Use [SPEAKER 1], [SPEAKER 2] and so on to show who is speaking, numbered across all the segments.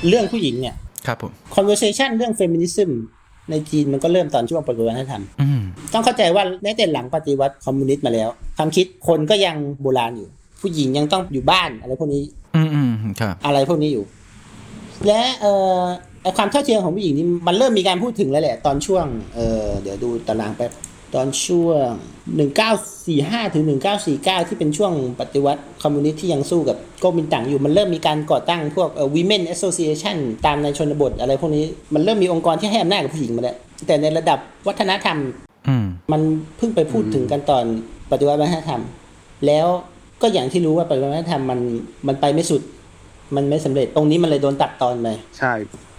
[SPEAKER 1] เรื่องผู้หญิงเนี่ย
[SPEAKER 2] ครับผม
[SPEAKER 1] conversation เรื่อง feminism ในจีนมันก็เริ่มตอนช่วงปฏิวัติวัฒนธรรมต้องเข้าใจว่าแม้แต่หลังปฏิวัติคอมมิวนิสต์มาแล้วความคิดคนก็ยังโบราณอยู่ผู้หญิงยังต้องอยู่บ้านอะไรพวกนี้
[SPEAKER 2] ครับ
[SPEAKER 1] อะไรพวกนี้อยู่และความเท่าเทียมของผู้หญิงนี่มันเริ่มมีการพูดถึงแล้วแหละตอนช่วงเดี๋ยวดูตารางแป๊บตอนช่วง1945ถึง1949ที่เป็นช่วงปฏิวัติคอมมิวนิสต์ที่ยังสู้กับก๊กมินตั๋งอยู่มันเริ่มมีการก่อตั้งพวกWomen Association ตามในชนบทอะไรพวกนี้มันเริ่มมีองค์กรที่ให้อำนาจกับผู้หญิงมาแล้วแต่ในระดับวัฒนธรรมมันเพิ่งไปพูดถึงกันตอนปฏิวัติวัฒนธรรมแล้วก็อย่างที่รู้ว่าปฏิวัติวัฒนธรรมมันไปไม่สุดมันไม่สำเร็จตรงนี้มันเลยโดนตัดตอนไป
[SPEAKER 3] ใช่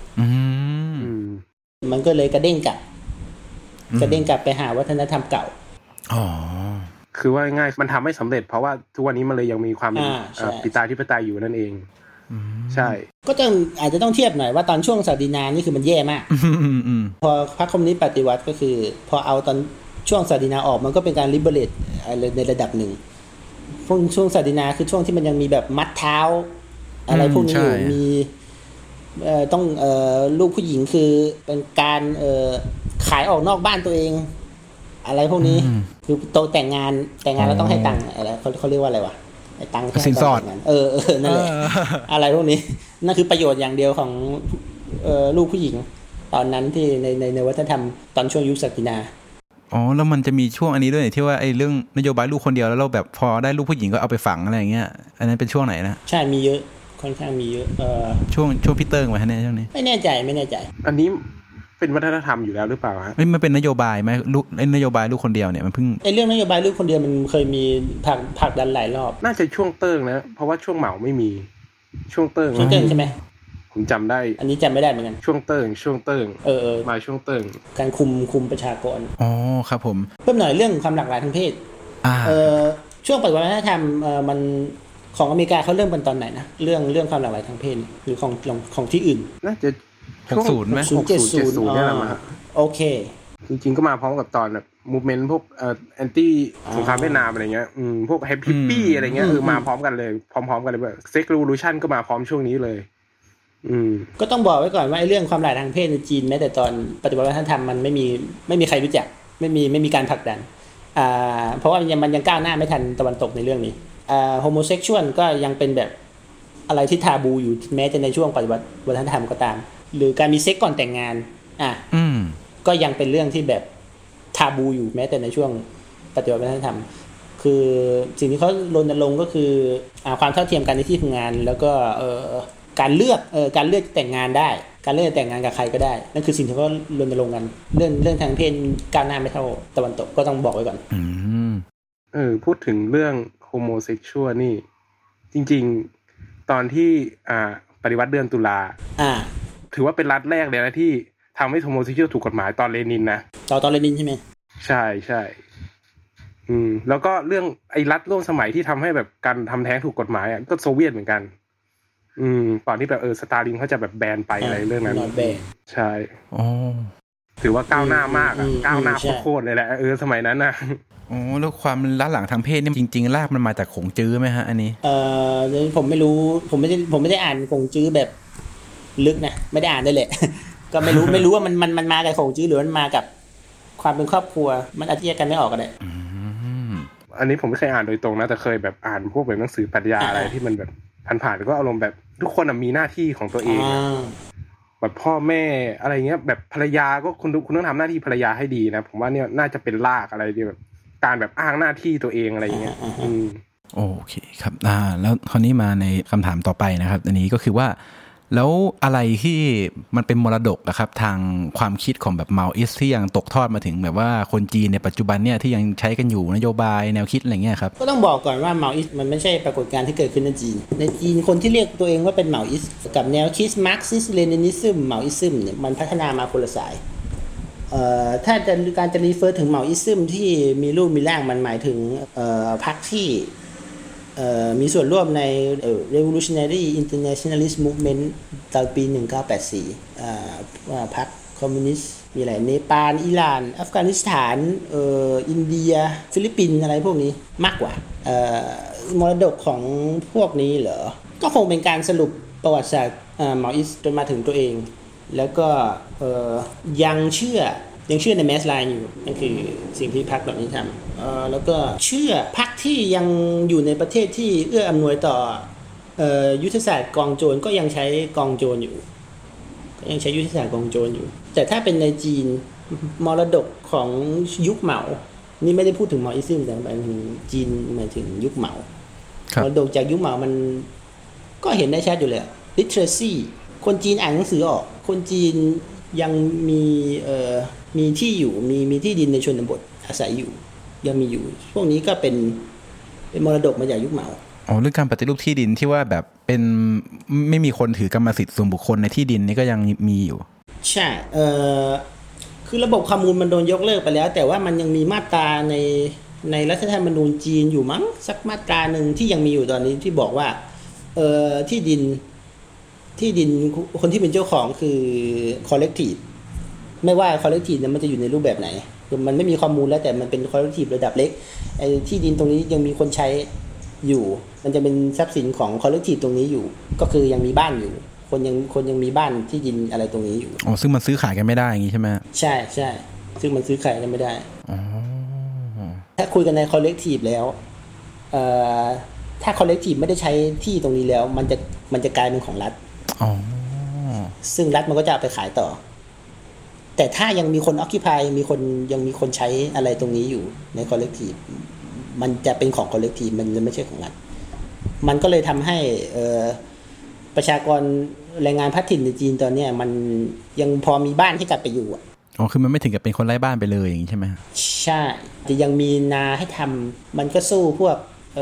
[SPEAKER 1] มันก็เลยกระเด้งกลับไปหาวัฒนธรรมเก่า
[SPEAKER 3] คือว่าง่ายมันทำไม่สำเร็จเพราะว่าทุกวันนี้มันเลยยังมีความปิตาธิปไตยอยู่นั่นเองใช่
[SPEAKER 1] ก็อาจจะต้องเทียบหน่อยว่าตอนช่วงศักดินานี่คือมันแย่มากพอพรรคคอมมิวนิสต์ปฏิวัติก็คือพอเอาตอนช่วงศักดินาออกมันก็เป็นการลิเบเรตในระดับหนึ่งช่วงศักดินาคือช่วงที่มันยังมีแบบมัดเท้าอะไรพวกนี้อยู่มีต้องลูกผู้หญิงคือเป็นการขายออกนอกบ้านตัวเองอะไรพวกนี้คือโตแต่งงานแล้วต้องให้ตังค์อะไรเขาเรียกว่าอะไรวะไอ้ตังค์
[SPEAKER 2] สินสอด
[SPEAKER 1] นั่นแหละอะไรพวกนี้นั่นคือประโยชน์อย่างเดียวของลูกผู้หญิงตอนนั้นที่ในวัฒนธรรมตอนช่วงยุคศักดินา
[SPEAKER 2] แล้วมันจะมีช่วงอันนี้ด้วยที่ว่าไอ้เรื่องนโยบายลูกคนเดียวแล้วเราแบบพอได้ลูกผู้หญิงก็เอาไปฝังอะไรอย่างเงี้ยอันนั้นเป็นช่วงไหนนะ
[SPEAKER 1] ใช่มีเยอะค่อนข้างมีเยอะ
[SPEAKER 2] ช่วงพี่เติ้งไว้ให้แน่ช่วงนี้
[SPEAKER 1] ไม่แน่ใจ
[SPEAKER 3] อันนี้เป็นวัฒนธรรมอยู่แล้วหรือเปล่าฮะ
[SPEAKER 2] มันเป็นนโยบายไหมลูกนโยบายลูกคนเดียวเนี่ยมันเพิ่ง
[SPEAKER 1] เรื่องนโยบายลูกคนเดียวมันเคยมีผลักดันหลายรอบ
[SPEAKER 3] น่าจะช่วงเติ้งนะเพราะว่าช่วงเหมาไม่มีช่วงเติ้ง
[SPEAKER 1] ใช่ไหม
[SPEAKER 3] ผมจำได้
[SPEAKER 1] อันนี้จำไม่ได้เหมือนกัน
[SPEAKER 3] ช่วงเติ้งมาช่วงเติ้ง
[SPEAKER 1] การคุมประชากร
[SPEAKER 2] ครับผม
[SPEAKER 1] เพิ่มหน่อยเรื่องความหลากหลายทางเพศช่วงปฏิวัติวัฒนธรรมมันของอเมริกาเขาเริ่มกันตอนไหนนะเรื่องความหลากหลายทางเพศหรือของที่อื่น
[SPEAKER 3] น่าจะ
[SPEAKER 2] 60มั้ย
[SPEAKER 3] 60เนี่ยแหละมั้ง
[SPEAKER 1] โอเค
[SPEAKER 3] จริงๆก็มาพร้อมกับตอนแบบมูฟเมนต์พวกแอนตี้สงครามเวียดนามอะไรเงี้ยพวกฮิปปี้อะไรเงี้ยมาพร้อมกันเลยพร้อมๆกันเลยแบบเซ็กซ์รีวิลูชั่นก็มาพร้อมช่วงนี้เลย
[SPEAKER 1] ก็ต้องบอกไว้ก่อนว่าไอ้เรื่องความหลากหลายทางเพศในจีนแม้แต่ตอนปฏิวัติวัฒนธรรมมันไม่มีใครรู้จักไม่มีการผลักดันเพราะว่ามันยังก้าวหน้าไม่ทันตะวันตกในเรื่องนี้โฮโมเซ็กชวลก็ยังเป็นแบบอะไรที่ทาบูอยู่แม้จะในช่วงปฏิวัติวัฒนธรรมก็ตามหรือการมีเซ็กก่อนแต่งงานก็ยังเป็นเรื่องที่แบบทาบูอยู่แม้แต่ในช่วงปฏิวัติวัฒนธรรมคือสิ่งที่เขารณรงค์ก็คือความเท่าเทียมกันในที่ทำงานแล้วก็การเลือกแต่งงานได้การเลือกแต่งงานกับใครก็ได้นั่นคือสิ่งที่เขารณรงค์กันเรื่องทางเพศก้าวหน้าไม่เท่าตะวันตกก็ต้องบอกไว้ก่อน
[SPEAKER 3] พูดถึงเรื่องโฮโมเซ็กชวลนี่จริงๆตอนที่ปฏิวัติเดือนตุลาถือว่าเป็นรัฐแรกเลยนะที่ทำให้โฮโมเซ็กชวลถูกกฎหมายตอนเลนินนะ
[SPEAKER 1] ตอนเลนินใช่ไหม
[SPEAKER 3] ใช่แล้วก็เรื่องไอ้รัฐร่วมสมัยที่ทำให้แบบการทำแท้งถูกกฎหมายก็โซเวียตเหมือนกันก่อนที่แบบสตาลินเขาจะแบบแบนไปอะไรเรื่องนั้นใช่ถือว่าก้าวหน้ามากก้าวหน้าโคตรเลยแหละสมัยนั้นนะ
[SPEAKER 2] แล้วความล้าหลังทางเพศนี่จริงๆรากมันมาจากขงจื้อไหมฮะอันนี้
[SPEAKER 1] ผมไม่รู้ผมไม่ได้อ่านขงจื้อแบบลึกนะไม่ได้อ่านได้แหละก็ไม่รู้ว่ามันมาจากขงจื้อหรือมันมากับความเป็นครอบครัวมันอาจจะแยกกันไม่ออกก็ได้
[SPEAKER 3] อันนี้ผมไม่เคยอ่านโดยตรงนะแต่เคยแบบอ่านพวกแบบหนังสือปรัชญาอะไรที่มันแบบผ่านๆก็อารมณ์แบบทุกคนมีหน้าที่ของตัวเองแบบพ่อแม่อะไรเงี้ยแบบภรรยาก็คุณต้องทำหน้าที่ภรรยาให้ดีนะผมว่าเนี่ยน่าจะเป็นรากอะไรที่แบบการแบบอ้างหน้าที่ตัวเองอะไรอย่างเงี้ย
[SPEAKER 2] โอเคครับแล้วคราวนี้มาในคำถามต่อไปนะครับอันนี้ก็คือว่าแล้วอะไรที่มันเป็นมรดกอะครับทางความคิดของแบบเมาอิสที่ยังตกทอดมาถึงแบบว่าคนจีนในปัจจุบันเนี่ยที่ยังใช้กันอยู่นโยบายแนวคิดอะไรเงี้ยครับ
[SPEAKER 1] ก็ต้องบอกก่อนว่าเมาอิสมันไม่ใช่ปรากฏการณ์ที่เกิดขึ้นในจีนคนที่เรียกตัวเองว่าเป็นเมาอิสกับแนวคิดมาร์กซิสเลนินิซึมเมาอิซึมเนี่ยมันพัฒนามาคนละสายถ้าการจะรีเฟอร์ถึงเมาอิซึมที่มีรูปมีร่างมันหมายถึงพรรคที่มีส่วนร่วมในRevolutionary Internationalist Movement ตอนปี1984พรรคคอมมิวนิสต์มีอะไรเนปาลอิหร่านอัฟกานิสถานอินเดียฟิลิปปินส์อะไรพวกนี้มากกว่ามรดกของพวกนี้เหรอก็คงเป็นการสรุปประวัติศาสตร์หมออิสจนมาถึงตัวเองแล้วก็ยังเชื่อในแมสไลน์อยู่นั่นคือสิ่งที่พรรคเหล่านี้ทำแล้วก็เชื่อพรรคที่ยังอยู่ในประเทศที่เอื้ออำนวยต่อยุทธศาสตร์กองโจรก็ยังใช้กองโจรอยู่ก็ยังใช้ยุทธศาสตร์กองโจรอยู่แต่ถ้าเป็นในจีนมรดกของยุคเหมานี่ไม่ได้พูดถึงหมออิซึมแต่หมายถึงจีนหมายถึงยุคเหมามรดกจากยุคเหมามันก็เห็นได้ชัดอยู่เลย literacy คนจีนอ่านหนังสือออกคนจีนยังมีที่อยู่มีที่ดินในชนบทอาศัยอยู่ยังมีอยู่พวกนี้ก็เป็นมรดกมาจากยุคเหมา
[SPEAKER 2] เรื่องการปฏิรูปที่ดินที่ว่าแบบเป็นไม่มีคนถือกรรมสิทธิ์ส่วนบุคคลในที่ดินนี่ก็ยังมีอยู่
[SPEAKER 1] ใช่คือระบบข้อมูลมันโดนยกเลิกไปแล้วแต่ว่ามันยังมีมาตราในรัฐธรรมนูญจีนอยู่มั้งสักมาตรานึงที่ยังมีอยู่ตอนนี้ที่บอกว่าที่ดินคนที่เป็นเจ้าของคือ collective ไม่ว่า collective นั้นมันจะอยู่ในรูปแบบไหนคือมันไม่มีข้อมูลแล้วแต่มันเป็น collective ระดับเล็กไอ้ที่ดินตรงนี้ยังมีคนใช้อยู่มันจะเป็นทรัพย์สินของ collective ตรงนี้อยู่ก็คือยังมีบ้านอยู่คนยังมีบ้านที่ดินอะไรตรงนี้อยู่
[SPEAKER 2] ซึ่งมันซื้อขายกันไม่ได้อย่างงี้ใช่ไหม
[SPEAKER 1] ใช่ใช่ซึ่งมันซื้อขายกันไม่ได้ถ้าคุยกันใน collective แล้วถ้า collective ไม่ได้ใช้ที่ตรงนี้แล้วมันจะกลายเป็นของรัฐซึ่งรัฐมันก็จะเอาไปขายต่อแต่ถ้ายังมีคน occupy ยังมีคนใช้อะไรตรงนี้อยู่ใน collective มันจะเป็นของ collective มันไม่ใช่ของรัฐมันก็เลยทำให้ประชากรแรงงานพัฒถิ่นในจีนตอนนี้มันยังพอมีบ้านให้กลับไปอยู่
[SPEAKER 2] คือมันไม่ถึงกับเป็นคนไร้บ้านไปเลยอย่างนี้ใช่ไหม
[SPEAKER 1] ใช่แต่ยังมีนาให้ทำมันก็สู้พวก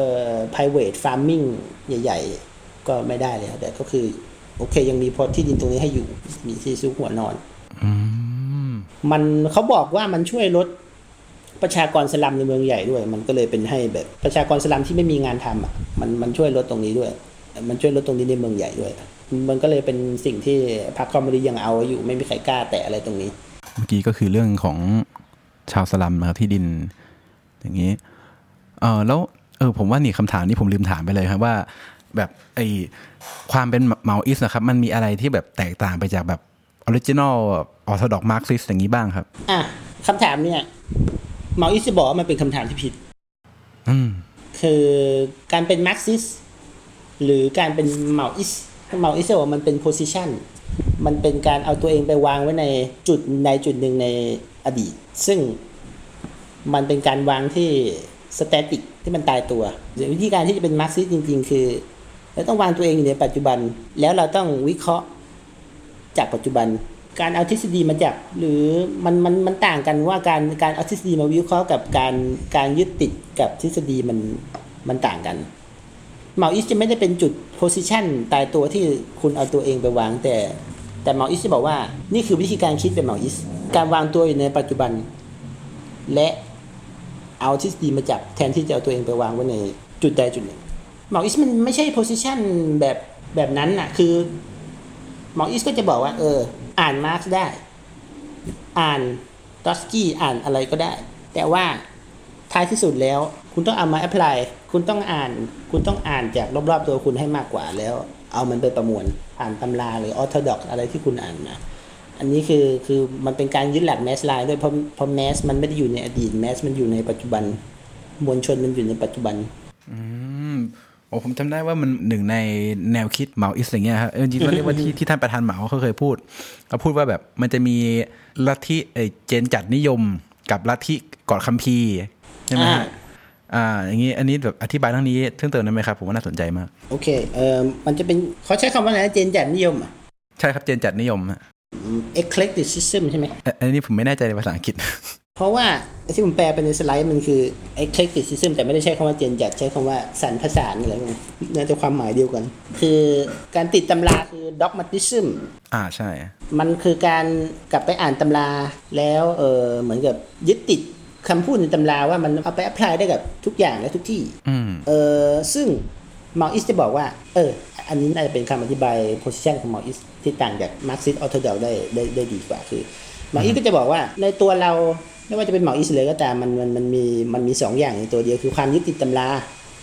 [SPEAKER 1] private farming ใหญ่ๆก็ไม่ได้แล้วแต่ก็คือโอเคยังมีพอที่ดินตรงนี้ให้อยู่มีที่ซุกหัวนอนมันเขาบอกว่ามันช่วยลดประชากรสลัมในเมืองใหญ่ด้วยมันก็เลยเป็นให้แบบประชากรสลัมที่ไม่มีงานทำอ่ะมันช่วยลดตรงนี้ด้วยมันช่วยลดตรงนี้ในเมืองใหญ่ด้วยมันก็เลยเป็นสิ่งที่พรรคคอมมิวนิสต์ยังเอาอยู่ไม่มีใครกล้าแตะอะไรตรงนี้
[SPEAKER 2] เมื่อกี้ก็คือเรื่องของชาวสลัมนะครับที่ดินอย่างนี้แล้วผมว่านี่คำถามนี้ผมลืมถามไปเลยครับว่าแบบไอ้ความเป็นเมาอิสนะครับมันมีอะไรที่แบบแตกต่างไปจากแบบออริจินอลออร์โธดอกซ์มาร์กซิสต์อย่างนี้บ้างครับ
[SPEAKER 1] คำถามเนี่ยเมาอิสจะบอกว่ามันเป็นคำถามที่ผิดคือการเป็นมาร์กซิสต์หรือการเป็นเมาอิสบอกมันเป็นโพสิชันมันเป็นการเอาตัวเองไปวางไว้ในจุดหนึ่งในอดีตซึ่งมันเป็นการวางที่สแตติกที่มันตายตัววิธีการที่จะเป็นมาร์กซิสต์จริงๆคือเราต้องวางตัวเองอยู่ในปัจจุบันแล้วเราต้องวิเคราะห์จากปัจจุบันการเอาทฤษฎีมาจากหรือมันต่างกันว่าการเอาทฤษฎีมาวิเคราะห์กับการยึดติดกับทฤษฎีมันต่างกันเมาอิสจะไม่ได้เป็นจุดโพสิชันตายตัวที่คุณเอาตัวเองไปวางแต่เมาอิสจะบอกว่านี่คือวิธีการคิดเป็นเมาอิสการวางตัวอยู่ในปัจจุบันและเอาทฤษฎีมาจับแทนที่จะเอาตัวเองไปวางไว้ในจุดใดจุดหนึ่งเมาอิสมันไม่ใช่โพสิชันแบบนั้นน่ะคือเมาอิสก็จะบอกว่าอ่านมาร์กซ์ได้อ่านตอสกี้อ่านอะไรก็ได้แต่ว่าท้ายที่สุดแล้วคุณต้องเอามาแอพพลายคุณต้องอ่านจากรอบๆตัวคุณให้มากกว่าแล้วเอามันไปประมวลผ่านตำราหรือออร์โธดอกซ์อะไรที่คุณอ่านมาอันนี้คือมันเป็นการยึดหลักแมสไลน์ด้วยเพราะแมสมันไม่ได้อยู่ในอดีตแมสมันอยู่ในปัจจุบันมวลชนมันอยู่ในปัจจุบัน
[SPEAKER 2] ผมจำได้ว่ามันหนึ่งในแนวคิดเหมาอิสอย่างเงี้ยครับจริงๆเรียกว่าที่ท่านประธานเหมาเขาเคยพูดว่าแบบมันจะมีลัทธิเจนจัดนิยมกับลัทธิกอดคัมภีร์ใช่ไหมอย่างงี้อันนี้แบบอธิบายเรื่องนี้เพิ่มเติมได้ไหมครับผมว่าน่าสนใจมาก
[SPEAKER 1] โอเคมันจะเป็นเขาใช้คำว่าอะไรเจนจัดนิยม
[SPEAKER 2] ใช่ครับเจนจัดนิยม
[SPEAKER 1] eclecticism ใช่ไหม
[SPEAKER 2] อันนี้ผมไม่แน่ใจในภาษาอังกฤษ
[SPEAKER 1] เพราะว่าที่ผมแปลเป็นในสไลด์มันคือ eclecticism แต่ไม่ได้ใช้คำว่าเจนจัดใช้คำว่าสรรพสานอะไรพวกนี้น่าจะความหมายเดียวกันคือการติดตำราคือ dogmatism
[SPEAKER 2] ใช่
[SPEAKER 1] มันคือการกลับไปอ่านตำราแล้วเหมือนกับยึดติดคำพูดในตำราว่ามันเอาไป apply ได้กับทุกอย่างและทุกที่ซึ่งเมาอิสจะบอกว่าอันนี้น่าจะเป็นคำอธิบาย position ของเมาอิสที่ต่างจาก Marxist orthodox ได้ดีกว่าคือเมาอิสก็จะบอกว่าในตัวเราไม่ว่าจะเป็นเมาอิสเลยก็ตามมันมี2อย่างในตัวเดียวคือความยึดติดตำรา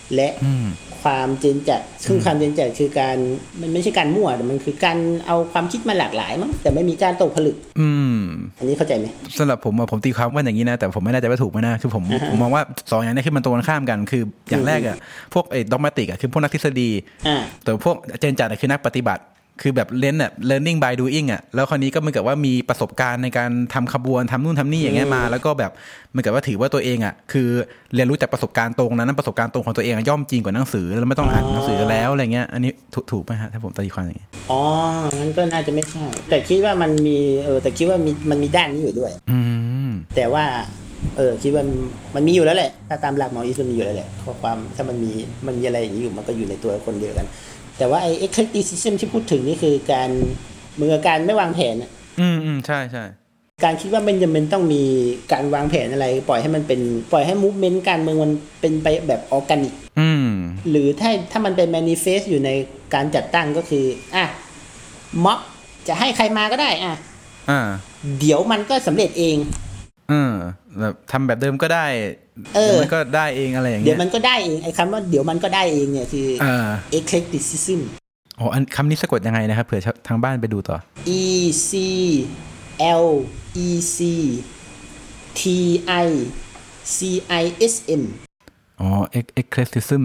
[SPEAKER 1] และความเจนจัดซึ่งความเจนจัดคือการมันไม่ใช่การมั่วแต่มันคือการเอาความคิดมาหลากหลายมั้งแต่ไม่มีการตกผลึกอันนี้เข้าใจไหม
[SPEAKER 2] สำหรับผมตีความว่าอย่างนี้นะแต่ผมไม่แน่ใจว่าถูกไหมนะคือผมมองว่า2อย่างนี้คือมันตรงกันข้ามกันคืออย่างแรกอ่ะพวกด็อกแมติกอ่ะคือพวกนักทฤษฎีแต่พวกเจนจัดคือนักปฏิบัติคือแบบเรียนอ่ะ learning by doing อ่ะแล้วคราวนี้ก็เหมือนกับว่ามีประสบการณ์ในการทำขบวนทำนู่นทำนี่อย่างเงี้ยมาแล้วก็แบบเหมือนกับว่าถือว่าตัวเองอ่ะคือเรียนรู้จากประสบการณ์ตรงนั้นประสบการณ์ตรงของตัวเองย่อมจริงกว่าหนังสือแล้วไม่ต้องอ่านหนังสือแล้วอะไรเงี้ยอันนี้ถูกไหมฮะถ้าผมตีความอย่างงี้
[SPEAKER 1] งั้นก็น่าจะไม่ใช่แต่คิดว่ามันมีแต่คิดว่ามันมีด้านนี้อยู่ด้วยแต่ว่าคิดว่ามันมีอยู่แล้วแหละถ้าตามหลักหมออิสมันมีอยู่แล้วแหละข้อความถ้ามันมีอะไรอย่างนี้อยู่มันก็อยู่ในตัวคนเดียวกันแต่ว่าไอ้ eclecticism ที่พูดถึงนี่คือการมือการไม่วางแผน
[SPEAKER 2] ใช่ใช่
[SPEAKER 1] การคิดว่ามันจำเป็นต้องมีการวางแผนอะไรปล่อยให้มันเป็นปล่อยให้ movement การเมืองมันเป็นไปแบบออร์แกนิกหรือถ้ามันเป็น manifest อยู่ในการจัดตั้งก็คือม็อบจะให้ใครมาก็ได้เดี๋ยวมันก็สำเร็จเอง
[SPEAKER 2] แบบทำแบบเดิมก็ได้เดี๋ยวมันก็ได้เองอะไรอย่างเงี้ย
[SPEAKER 1] เดี๋ยวมันก็ได้เองไอ้คำว่าเดี๋ยวมันก็ได้เองเนี่ยคือ eclecticism
[SPEAKER 2] อันคำนี้สะกดยังไงนะครับเผื่อทางบ้านไปดูต่อ
[SPEAKER 1] e c l e c t i c i s m
[SPEAKER 2] eclecticism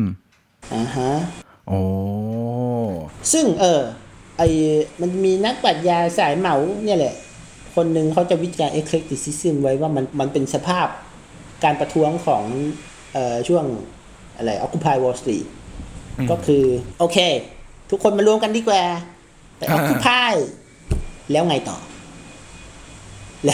[SPEAKER 1] ซึ่งมันมีนักปรัชญาสายเหมาเนี่ยแหละคนหนึ่งเขาจะวิจารณ์ eclecticism ไว้ว่ามันเป็นสภาพการประท้วงของช่วงอะไร Occupy Wall Street ก็คือโอเคทุกคนมารวมกันดีกว่าแต่ Occupy แล้วไงต่อเ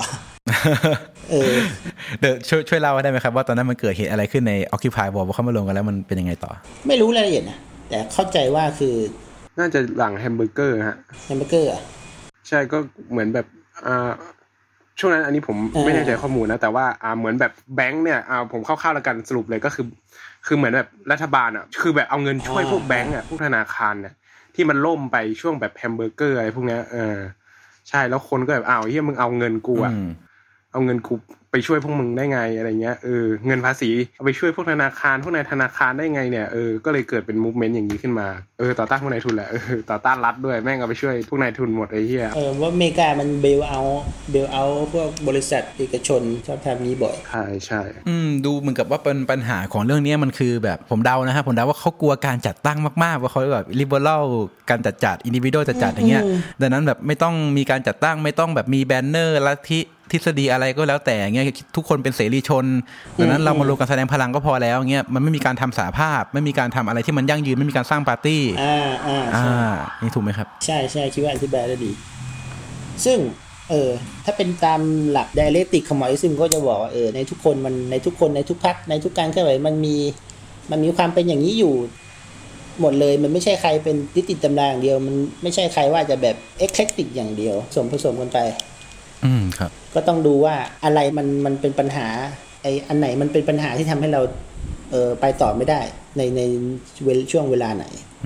[SPEAKER 2] ดี๋ยวช่วยเล่าได้ไหมครับว่าตอนนั้นมันเกิดเหตุอะไรขึ้นใน Occupy Wall พอเข้ามารวมกันแล้วมันเป็นยังไงต่อ
[SPEAKER 1] ไม่รู้รายละเอียดนะแต่เข้าใจว่าคือ
[SPEAKER 3] น่าจะหลังแฮมเบอร์เกอร์ฮะ
[SPEAKER 1] แฮมเบอร์เกอร์
[SPEAKER 3] ใช่ก็เหมือนแบบช่วงนั้นอันนี้ผมไม่แน่ใจข้อมูลนะแต่ว่าเหมือนแบบแบงค์เนี่ยผมคร่าวๆแล้วกันสรุปเลยก็คือเหมือนแบบรัฐบาลคือแบบเอาเงินช่วยพวกแบงค์พวกธนาคารเนี่ยที่มันล่มไปช่วงแบบแฮมเบอร์เกอร์อะไรพวกเนี้ยใช่แล้วคนก็แบบเหี้ยมึงเอาเงินกูเอาเงินกูไปช่วยพวกมึงได้ไงอะไรเงี้ยเงินภาษีเอาไปช่วยพวกธนาคารพวกนายธนาคารได้ไงเนี่ยก็เลยเกิดเป็นมูฟเมนต์อย่างนี้ขึ้นมาต่อต้านพวกนายทุนแหละต่อต้านรัฐด้วยแม่งเอาไปช่วยพวกนายทุนหมดไอ้เหี้ย
[SPEAKER 1] ว่าอเมริกามันเบลเอาพวกบริษัทเอกชนชอบทำนี้บ่อย
[SPEAKER 3] ใช่
[SPEAKER 2] ดูเหมือนกับว่าเป็นปัญหาของเรื่องนี้มันคือแบบผมเดานะครับผมเดาว่าเขากลัวการจัดตั้งมากๆว่าเขาแบบ liberal การจัดอินดิวิโดจัดอย่างเงี้ยดังนั้นแบบไม่ต้องมีการจัดตั้งไม่ต้องแบบมีแบนเนอร์ลัทธิทฤษฎีอะไรก็แล้วแต่เงี้ยทุกคนเป็นเสรีชนดังนั้นเรามารวมกันแสดงพลังก็พอแล้วเงี้ยมันไม่มีการทำสหภาพไม่มีการทำอะไรที่มันยั่งยืนไม่มีการสร้างปาร์ตี้นี่ถูกไหมครับ
[SPEAKER 1] ใช่คิดว่าอธิบายได้ดีซึ่งถ้าเป็นตามหลัก dialectic ของหมออิซึมก็จะบอกว่าในทุกคนมันในทุกคนในทุกพรรคในทุกการเคลื่อนไหวมันมีความเป็นอย่างนี้อยู่หมดเลยมันไม่ใช่ใครเป็นติดตำราอย่างเดียวมันไม่ใช่ใครว่าจะแบบ eclectic อย่างเดียวผสมกันไป
[SPEAKER 2] ครับ
[SPEAKER 1] ก็ต้องดูว่าอะไรมันเป็นปัญหาอันไหนมันเป็นปัญหาที่ทำให้เราไปต่อไม่ได้ในช่วงเวลาไหน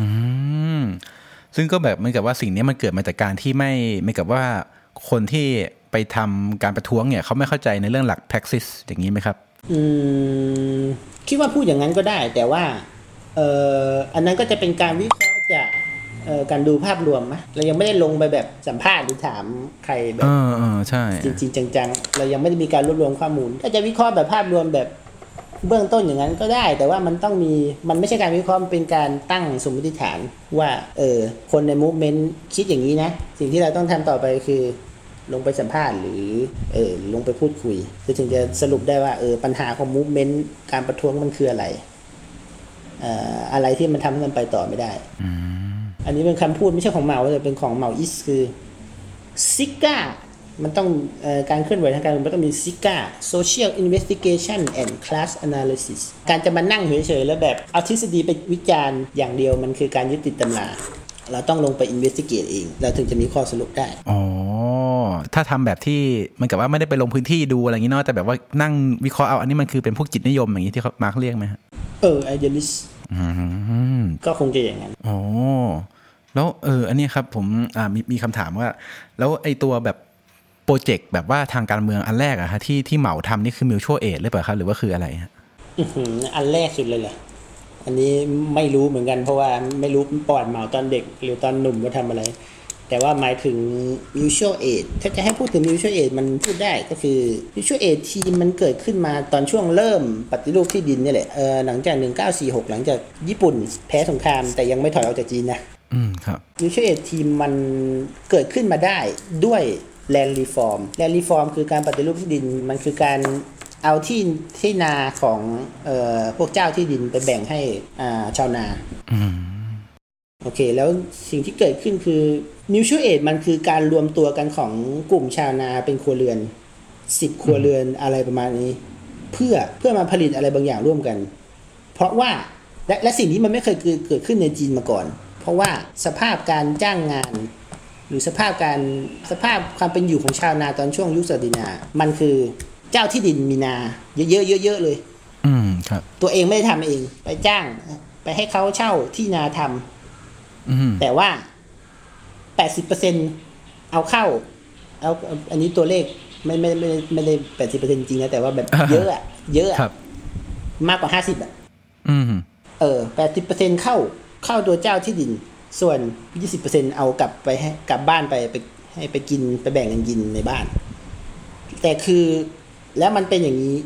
[SPEAKER 2] ซึ่งก็แบบเหมือนกับว่าสิ่งนี้มันเกิดมาจากการที่ไม่เหมือนกับว่าคนที่ไปทำการประท้วงเนี่ยเขาไม่เข้าใจในเรื่องหลัก praxis อย่างนี้ไหมครับ
[SPEAKER 1] คิดว่าพูดอย่างนั้นก็ได้แต่ว่าอันนั้นก็จะเป็นการวิเคราะห์จากการดูภาพรวมนะเรายังไม่ได้ลงไปแบบสัมภาษณ์หรือถามใครแบบ
[SPEAKER 2] ใช่
[SPEAKER 1] จริงๆจังๆเรายังไม่ได้มีการรวบรวมข้อมูลถ้าจะวิเคราะห์แบบภาพรวมแบบเบื้องต้นอย่างนั้นก็ได้แต่ว่ามันไม่ใช่การวิเคราะห์มันเป็นการตั้งสมมติฐานว่าคนในมูฟเมนต์คิดอย่างนี้นะสิ่งที่เราต้องทำต่อไปคือลงไปสัมภาษณ์หรือลงไปพูดคุยถึงจะสรุปได้ว่าปัญหาของมูฟเมนต์การประท้วงมันคืออะไรที่มันทำให้มันไปต่อไม่ได้อันนี้เป็นคำพูดไม่ใช่ของเหมาแต่เป็นของเหมาอิสคือซิก้ามันต้องการเคลื่อนไหวทางการเมืองมันต้องมีซิก้า Social Investigation and Class Analysis การจะมานั่งเฉยๆแล้วแบบเอาทฤษฎีไปวิจารณ์อย่างเดียวมันคือการยึดติดตำราเราต้องลงไป investigate เองเราถึงจะมีข้อสรุปได้
[SPEAKER 2] ถ้าทำแบบที่มันกับว่าไม่ได้ไปลงพื้นที่ดูอะไรอย่างนี้เนาะแต่แบบว่านั่งวิเคราะห์เอาอันนี้มันคือเป็นพวกจิตนิยมอย่างนี้ที่เขามาร์คเรียกไหมฮะ
[SPEAKER 1] idealist ก็คงจะอย่างนั้น
[SPEAKER 2] แล้วอันนี้ครับผมมีคำถามว่าแล้วไอ้ตัวแบบโปรเจกต์แบบว่าทางการเมืองอันแรกอะฮะที่เหมาทำนี่คือ mutual aid หรือเปล่าครับหรือว่าคืออะไรฮะ
[SPEAKER 1] อันแรกสุดเลยเหรออันนี้ไม่รู้เหมือนกันเพราะว่าไม่รู้ปอดเหมาตอนเด็กหรือตอนหนุ่มว่าทำอะไรแต่ว่าหมายถึง mutual aid ถ้าจะให้พูดถึง mutual aid มันพูดได้ก็คือ mutual aid ทีมมันเกิดขึ้นมาตอนช่วงเริ่มปฏิรูปที่ดินนี่แหละหลังจาก1946หลังจากญี่ปุ่นแพ้สงครามแต่ยังไม่ถอยออกจากจีนนะครับ mutual aid ทีมมันเกิดขึ้นมาได้ด้วย land reform land reform คือการปฏิรูปที่ดินมันคือการเอาที่นาของพวกเจ้าที่ดินไปแบ่งให้ชาวนาโอเคแล้วสิ่งที่เกิดขึ้นคือ mutual aid มันคือการรวมตัวกันของกลุ่มชาวนาเป็นครัวเรือน10ครัวเรือนอะไรประมาณนี้เพื่อมาผลิตอะไรบางอย่างร่วมกันเพราะว่าและสิ่งนี้มันไม่เคยเกิดขึ้นในจีนมาก่อนเพราะว่าสภาพการจ้างงานหรือสภาพความเป็นอยู่ของชาวนาตอนช่วงยุคศักดินามันคือเจ้าที่ดินมีนาเยอะๆเลย
[SPEAKER 2] ครับ
[SPEAKER 1] ตัวเองไม่ได้ทำเองไปจ้างไปให้เขาเช่าที่นาทำแต่ว่า 80% เอาเข้าอันนี้ตัวเลขไม่ได้ 80% จริงนะแต่ว่าแบบเยอะมากกว่า5080% เข้าตัวเจ้าที่ดินส่วน 20% เอากลับไปให้กลับบ้านไปให้ไปกินไปแบ่งกันกินในบ้านแต่คือแล้วมันเป็นอย่างนี้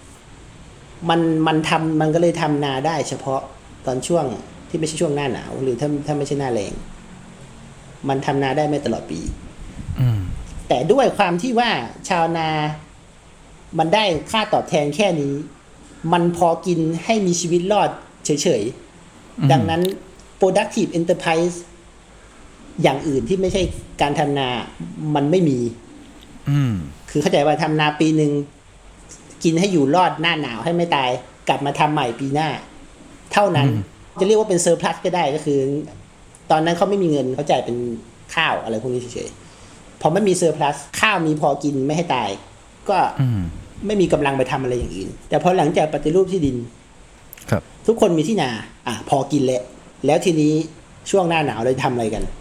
[SPEAKER 1] มันก็เลยทำนาได้เฉพาะตอนช่วงที่ไม่ใช่ช่วงหน้าหนาวหรือถ้าไม่ใช่หน้าแล้งมันทำนาได้ไม่ตลอดปีแต่ด้วยความที่ว่าชาวนามันได้ค่าตอบแทนแค่นี้มันพอกินให้มีชีวิตรอดเฉยๆดังนั้น productive enterprise อย่างอื่นที่ไม่ใช่การทำนามันไม่มีคือเข้าใจว่าทำนาปีนึงกินให้อยู่รอดหน้าหนาวให้ไม่ตายกลับมาทำใหม่ปีหน้าเท่านั้นจะเรียกว่าเป็นเซอร์พลัสก็ได้ก็คือตอนนั้นเขาไม่มีเงินเขาจ่ายเป็นข้าวอะไรพวกนี้เฉยๆพอไม่มีเซอร์พลัสข้าวมีพอกินไม่ให้ตายก็ไม่มีกำลังไปทำอะไรอย่างอื่นแต่พอหลังจากปฏิรูปที่ดิน
[SPEAKER 2] ครับ
[SPEAKER 1] ทุกคนมีที่นาพอกินแล้วทีนี้ช่วงหน้าหนาวเลยทำอะไรกัน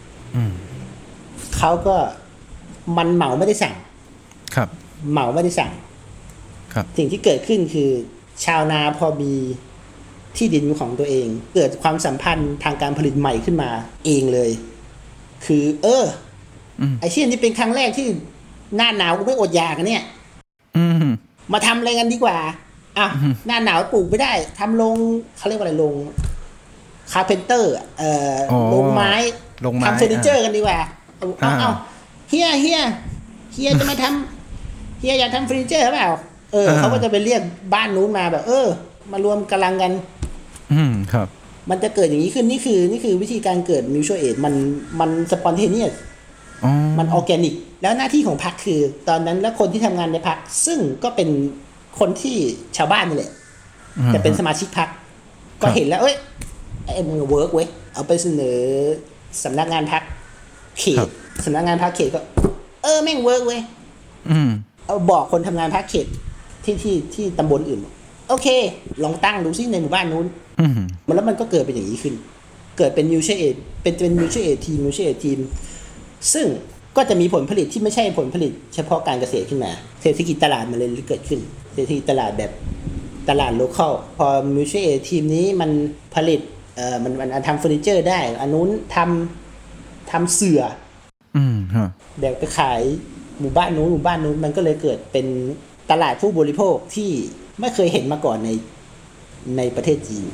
[SPEAKER 1] เขาก็มันเหมาไม่ได้สั่ง
[SPEAKER 2] ครับ
[SPEAKER 1] เหมาไม่ได้สั่ง
[SPEAKER 2] ครับ
[SPEAKER 1] สิ่งที่เกิดขึ้นคือชาวนาพอมีที่ดินของตัวเองเกิดความสัมพันธ์ทางการผลิตใหม่ขึ้นมาเองเลยคือไอ้เช่นนี่เป็นครั้งแรกที่หน้าหนาวกูไม่อดอยากกันเนี่ยมาทำอะไรกันดีกว่าหน้าหนาวปลูกไม่ได้ทำโรงเขาเรียกว่าอะไรโรงคาร์เพนเตอร์โรงไม้ทำเฟอร์นิเจอร์กันดีกว่าเอาเฮียจะมาทำเฮียอยากทำเฟอร์นิเจอร์หรือเปล่าเขาก็จะไปเรียกบ้านนู้นมาแบบมารวมกำลังกัน
[SPEAKER 2] ครับ
[SPEAKER 1] มันจะเกิดอย่างนี้ขึ้นนี่คือวิธีการเกิด mutual aid มัน spontaneous มัน organic แล้วหน้าที่ของพรรคคือตอนนั้นแล้วคนที่ทำงานในพรรคซึ่งก็เป็นคนที่ชาวบ้านนี่แหละแต่เป็นสมาชิกพรรคก็เห็นแล้วมึงเวิร์กเว้ยเอาไปเสนอสำนักงานพรรคเขตสำนักงานพรรคเขตก็แม่งเวิร์กเว้ยเอาบอกคนทำงานพรรคเขตที่ตำบลอื่นโอเคลองตั้งดูซิในหมู่บ้านนู้นแล้วมันก็เกิดเป็นอย่างนี้ขึ้นเกิดเป็น mutual aid เป็น mutual aid team ซึ่งก็จะมีผลผลิตที่ไม่ใช่ผลผลิตเฉพาะการเกษตรขึ้นมาเศรษฐกิจตลาดมันเลยเกิดขึ้นเศรษฐกิจตลาดแบบตลาด local พอ mutual aid ทีมนี้มันผลิตมันทำเฟอร์นิเจอร์ได้อันนู้นทำเสื่อแบกไปขายหมู่บ้านนู้นมันก็เลยเกิดเป็นตลาดผู้บริโภคที่ไม่เคยเห็นมาก่อนในประเทศจีน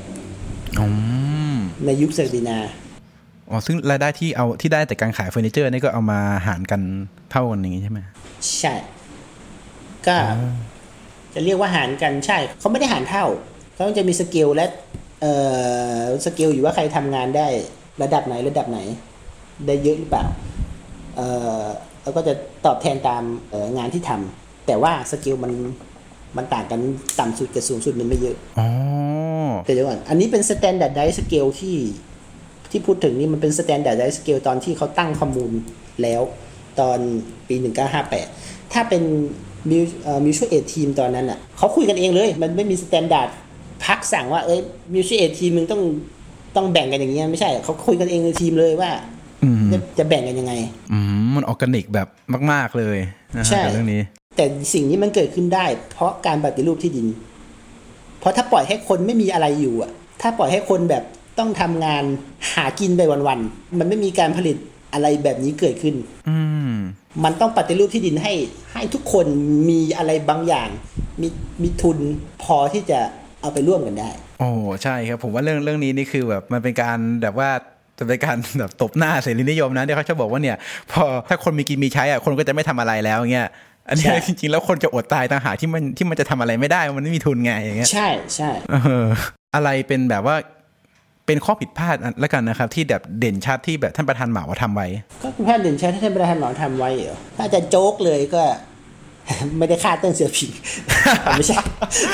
[SPEAKER 1] ในยุคศักดินา
[SPEAKER 2] ซึ่งรายได้ที่ได้แต่การขายเฟอร์นิเจอร์นี่ก็เอามาหารกันเท่ากันอย่างนี้ใช่ไหม
[SPEAKER 1] ใช่ก็จะเรียกว่าหารกันใช่เขาไม่ได้หารเท่าเขาจะมีสเกลและสเกลอยู่ว่าใครทำงานได้ระดับไหนได้เยอะหรือเปล่าแล้วก็จะตอบแทนตามงานที่ทำแต่ว่าสเกลมันต่างกันต่ำสุดกับสูงสุดมันไม่เยอะแต่เดี๋ยวก่อนอันนี้เป็น standardized scale ที่พูดถึงนี่มันเป็น standardized scale ตอนที่เขาตั้งข้อมูลแล้วตอนปี1958ถ้าเป็น mutual aid team ตอนนั้นน่ะเขาคุยกันเองเลยมันไม่มี standard พรรคสั่งว่าmutual aid team มึงต้องแบ่งกันอย่างเงี้ยไม่ใช่เขาคุยกันเองในทีมเลยว่าจะแบ่งกันยังไง
[SPEAKER 2] มันออร์แกนิกแบบมากๆเลยนะฮะเรื่องนี้
[SPEAKER 1] แต่สิ่งนี้มันเกิดขึ้นได้เพราะการปฏิรูปที่ดินเพราะถ้าปล่อยให้คนไม่มีอะไรอยู่อ่ะถ้าปล่อยให้คนแบบต้องทำงานหากินไปวันๆมันไม่มีการผลิตอะไรแบบนี้เกิดขึ้นมันต้องปฏิรูปที่ดินให้ทุกคนมีอะไรบางอย่างมีทุนพอที่จะเอาไปร่วมกันได้
[SPEAKER 2] โอ้ใช่ครับผมว่าเรื่องนี้นี่คือแบบมันเป็นการแบบว่าจะเป็นการแบบตบหน้าเสรีนิยมนะที่เขาจะบอกว่าเนี่ยพอถ้าคนมีกินมีใช้อ่ะคนก็จะไม่ทำอะไรแล้วเงี้ยอันนี้จริงๆแล้วคนจะอดตายต่างหากที่มันจะทำอะไรไม่ได้มันไม่มีทุนไงอย่างเงี้ย
[SPEAKER 1] ใช่ใช่
[SPEAKER 2] อะไรเป็นแบบว่าเป็นข้อผิดพลาดแล้วกันนะครับที่แบบเด่นชัดที่แบบท่านประธานเหมาทำไว้
[SPEAKER 1] ก็ผิดพลาดเด่นชัดที่ท่านประธานเหมาทำไว้เหรอถ้าจะโจ๊กเลยก็ไม่ได้ฆ่าเติ้งเสี่ยวผิงไม่ใช่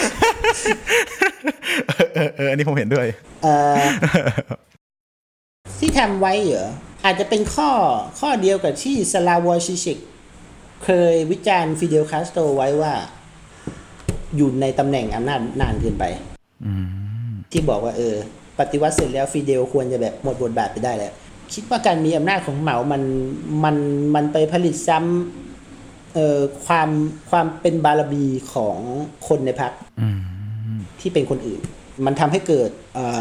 [SPEAKER 2] อันนี้ผมเห็นด้วย
[SPEAKER 1] ที่ทำไว้เหรออาจจะเป็นข้อเดียวกับที่สลาวอชิชิกเคยวิจารณ์ฟิเดลคาสโตรไว้ว่าอยู่ในตำแหน่งอำนาจนานเกินไปที่บอกว่าปฏิวัติเสร็จแล้วฟิเดลควรจะแบบหมดบทบาทไปได้แล้วคิดว่าการมีอำนาจของเหมามันไปผลิตซ้ำความเป็นบารมีของคนในพรรคที่เป็นคนอื่นมันทำให้เกิด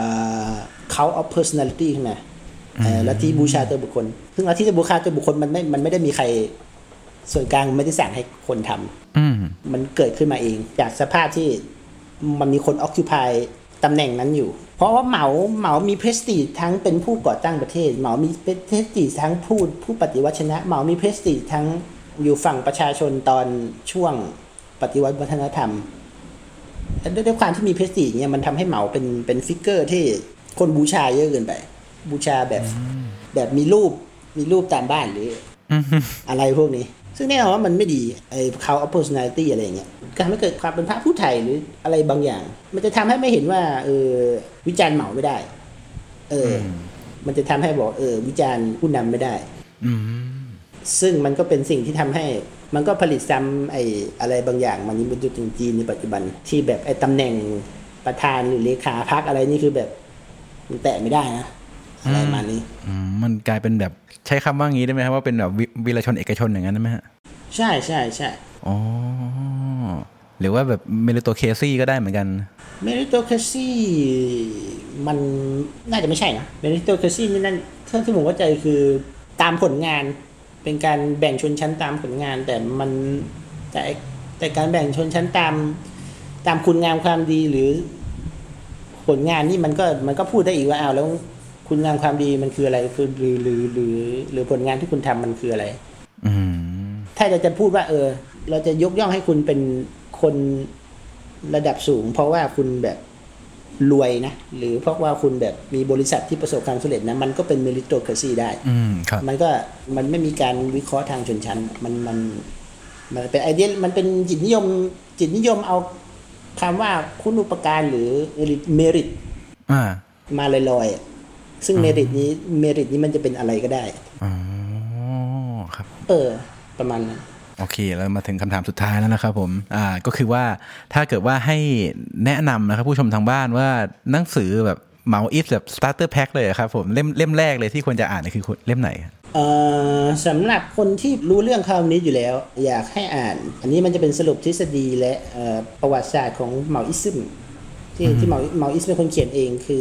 [SPEAKER 1] cult of personality ขึ้นมาลัทธิบูชาตัวบุคคลซึ่งลัทธิบูชาตัวบุคคลมันไม่ได้มีใครส่วนกลางไม่ได้สั่งให้คนทำมันเกิดขึ้นมาเองจากสภาพที่มันมีคน occupy ตำแหน่งนั้นอยู่เพราะว่าเหมามีเพรสติจทั้งเป็นผู้ก่อตั้งประเทศเหมามีเพรสติจทั้งผู้ปฏิวัติชนะเหมามีเพรสติจทั้งอยู่ฝั่งประชาชนตอนช่วงปฏิวัติวัฒนธรรมด้วยความที่มีเพรสติจเนี่ยมันทำให้เหมาเป็นฟิกเกอร์ที่คนบูชาเยอะเกินไปบูชาแบบมีรูปตามบ้านหรืออะไรพวกนี้ซึ่งแน่นอนว่ามันไม่ดีcult of personality อะไรอย่างเงี้ยการไม่เกิดความเป็นพระผู้ไถ่หรืออะไรบางอย่างมันจะทำให้ไม่เห็นว่าวิจารณ์เหมาไม่ได้มันจะทำให้บอกวิจารณ์ผู้นำไม่ได้ซึ่งมันก็เป็นสิ่งที่ทำให้มันก็ผลิตซ้ำอะไรบางอย่างมันนี่เป็นจุดจีนในปัจจุบันที่แบบตำแหน่งประธานหรือเลขาพรรคอะไรนี่คือแบบมันแตะไม่ได้นะอะไรมานี้
[SPEAKER 2] มันกลายเป็นแบบใช้คำว่างี้ได้ไหมครับว่าเป็นแบบวีรชนเอกชนอย่างนั้นได้ไหมฮะ
[SPEAKER 1] ใช่ใช่ใช่
[SPEAKER 2] อ๋อหรือว่าแบบเมริโตเคซี่ก็ได้เหมือนกัน
[SPEAKER 1] เมริโตเคซี่มันน่าจะไม่ใช่นะเมริโตเคซี่นี่นั่นที่ผมเข้าใจคือตามผลงานเป็นการแบ่งชนชั้นตามผลงานแต่การแบ่งชนชั้นตามคุณงามความดีหรือผลงานนี่มันก็พูดได้อีกว่าแล้วคุณงามความดีมันคืออะไรคือหรือผลงานที่คุณทำมันคืออะไรถ้าจะพูดว่าเราจะยกย่องให้คุณเป็นคนระดับสูงเพราะว่าคุณแบบรวยนะหรือเพราะว่าคุณแบบมีบริษัทที่ประสบความสำเร็จนะมันก็เป็นเมริโตเคซี่ได้มันไม่มีการวิเคราะห์ทางชนชั้นมันเป็นไอเดียมันเป็นจิตนิยมเอาคำว่าคุณอุปการหรือเมริตมาลอยๆซึ่งเมริตนี้มันจะเป็นอะไรก็ได้
[SPEAKER 2] อ๋อครับ
[SPEAKER 1] ประมาณนั้น
[SPEAKER 2] โอเคแล้วมาถึงคำถามสุดท้ายแล้วนะครับผมก็คือว่าถ้าเกิดว่าให้แนะนำนะครับผู้ชมทางบ้านว่าหนังสือแบบเมาอิสแบบ starter pack เลยครับผมเล่มแรกเลยที่ควรจะอ่านคือเล่มไหน
[SPEAKER 1] สำหรับคนที่รู้เรื่องคำนี้อยู่แล้วอยากให้อ่านอันนี้มันจะเป็นสรุปทฤษฎีและประวัติศาสตร์ของเมาอิซึมที่เมาอิสเป็นคนเขียนเองคือ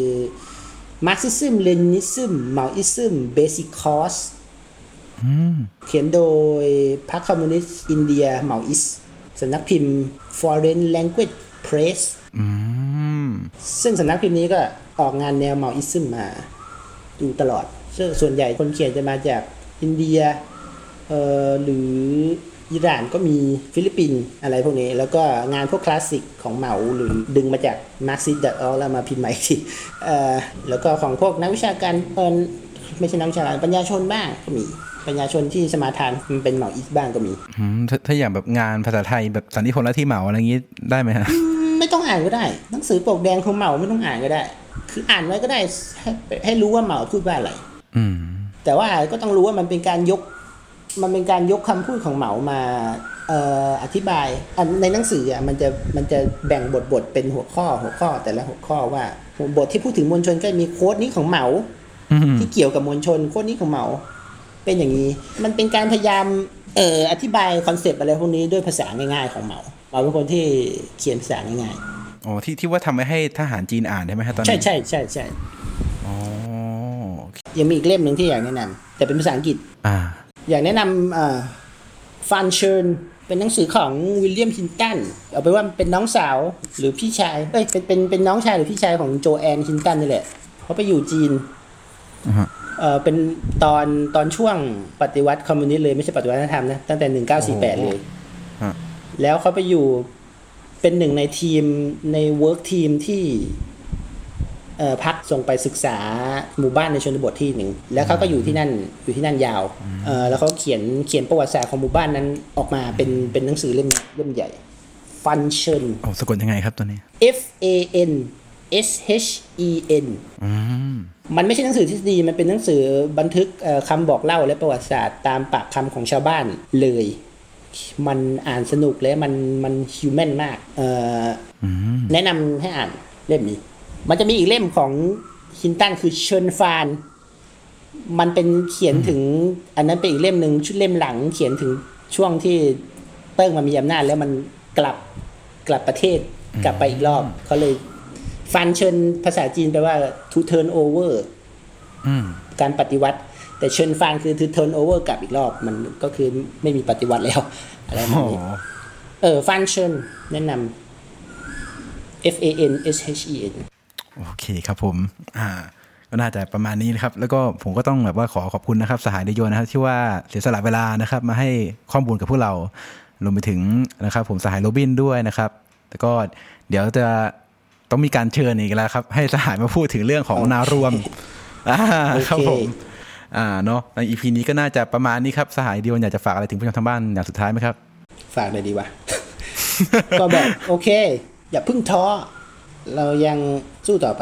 [SPEAKER 1] Marxism Leninism Maoism Basic Course เขียนโดยพรรคคอมมิวนิสต์อินเดียเมาอิสสำนักพิมพ์ Foreign Language Press ซึ่งสำนักพิมพ์นี้ก็ออกงานแนวเมาอิซึมมาอยู่ตลอดส่วนใหญ่คนเขียนจะมาจากอินเดียหรืออิหร่านก็มีฟิลิปปินส์อะไรพวกนี้แล้วก็งานพวกคลาสสิกของเหมาหรือดึงมาจากมาร์กซิสต์แล้วมาพิมพ์ใหม่ทีแล้วก็ของพวกนักวิชาการไม่ใช่นักวิชาการปัญญาชนบ้างก็มีปัญญาชนที่สมาทานมันเป็นเหมาอิสบ้างก็มี
[SPEAKER 2] ถ้าอย่างแบบงานภาษาไทยแบบสันนิพนธ์และที่เหมาอะไรอย่างงี้ได้ไหมฮะ
[SPEAKER 1] ไม่ต้องอ่านก็ได้หนังสือปกแดงของเหมาไม่ต้องอ่านก็ได้คืออ่านไว้ก็ได้ให้รู้ว่าเหมาพูดว่าอะไรแต่ว่าก็ต้องรู้ว่ามันเป็นการยกคำพูดของเหมามาอธิบายในหนังสือมันจะแบ่งบทเป็นหัวข้อแต่ละหัวข้อว่าบทที่พูดถึงมวลชนก็มีโค้ดนี้ของเหมาที่เกี่ยวกับมวลชนโค้ดนี้ของเหมาเป็นอย่างนี้มันเป็นการพยายามอธิบายคอนเซปต์อะไรพวกนี้ด้วยภาษาง่ายๆของเหมาเป็นคนที่เขียนภาษาง่าย
[SPEAKER 2] อ๋อที่ว่าทำให้ทหารจีนอ่านใช่ไหมฮะตอนนั้น
[SPEAKER 1] ใช่
[SPEAKER 2] อ๋อ
[SPEAKER 1] ยังมีอีกเล่มหนึ่งที่อยากแนะนำแต่เป็นภาษาอังกฤษอยากแนะนำฟันเชิญเป็นหนังสือของวิลเลียมฮินตันเอาไปว่าเป็นน้องสาวหรือพี่ชายเป็นน้องชายหรือพี่ชายของโจแอนฮินตันนี่แหละเขาไปอยู่จีนเป็นตอนช่วงปฏิวัติคอมมิวนิสต์เลยไม่ใช่ปฏิวัติวัฒนธรรมนะตั้งแต่1948เลยแล้วเขาไปอยู่เป็นหนึ่งในทีมในเวิร์กทีมที่พักส่งไปศึกษาหมู่บ้านในชนบทที่หนึ่งแล้วเขาก็อยู่ที่นั่นยาวแล้วเขาเขียนประวัติศาสตร์ของหมู่บ้านนั้นออกมาเป็นหนังสือเล่มใหญ่ฟันเชิญ
[SPEAKER 2] สะกดยังไงครับตัวนี้
[SPEAKER 1] FANSHEN มันไม่ใช่หนังสือทฤษฎีมันเป็นหนังสือบันทึกคำบอกเล่าและประวัติศาสตร์ตามปากคำของชาวบ้านเลยมันอ่านสนุกและมันฮิวแมนมากแนะนำให้อ่านเล่มนี้มันจะมีอีกเล่มของฮินตันคือเชิญฟานมันเป็นเขียนถึงอันนั้นเป็นอีกเล่มนึงชุดเล่มหลังเขียนถึงช่วงที่เติ้งมามีอำนาจแล้วมันกลับประเทศกลับไปอีกรอบเขาเลยฟันเชิญภาษาจีนแปลว่า to turn over การปฏิวัติแต่เชิญฟานคือ to turn over กลับอีกรอบมันก็คือไม่มีปฏิวัติแล้วอะไรแบบนี้ฟันเชิญแนะนำFANSHEN
[SPEAKER 2] โอเคครับผมก็น่าจะประมาณนี้นะครับแล้วก็ผมก็ต้องแบบว่าขอบคุณนะครับสหายเดโยนะครับที่ว่าเสียสละเวลานะครับมาให้ข้อมูลกับพวกเรารวมไปถึงนะครับผมสหายโรบินด้วยนะครับแล้วก็เดี๋ยวจะต้องมีการเชิญอีกแล้วครับให้สหายมาพูดถึงเรื่องของนารวมครับผมเนาะใน EP นี้ก็น่าจะประมาณนี้ครับสหายเดโยอยากจะฝากอะไรถึงผู้ชมทางบ้านอย่างสุดท้ายไหมครับ
[SPEAKER 1] ฝากเลยดีวะ ก็แบบโอเคอย่าเพิ่งท้อเรายังสู้ต่อไป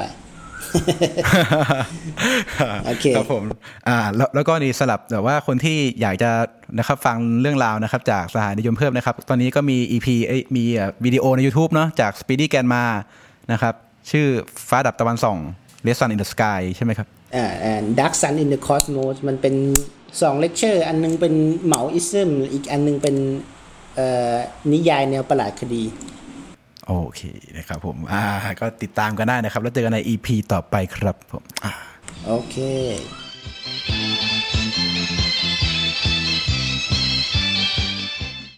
[SPEAKER 1] โอเค
[SPEAKER 2] ครับผมแล้วก็นี่สลับแบบว่าคนที่อยากจะนะครับฟังเรื่องราวนะครับจากสหายนิยมเพิ่มนะครับตอนนี้ก็มี EP มีวิดีโอใน YouTube เนาะจาก Speedy Grandma นะครับชื่อฟ้าดับตะวันส่อง Red Sun in the Sky ใช่ไหมครับ
[SPEAKER 1] Dark Sun in the Cosmos มันเป็น2เลคเชอร์อันนึงเป็นเหมาอิซึมอีกอันนึงเป็นนิยายแนวประหลาดคดี
[SPEAKER 2] โอเคนะครับผมก็ติดตามกันได้นะครับแล้วเจอกันใน EP ต่อไปครับผม
[SPEAKER 1] โอเค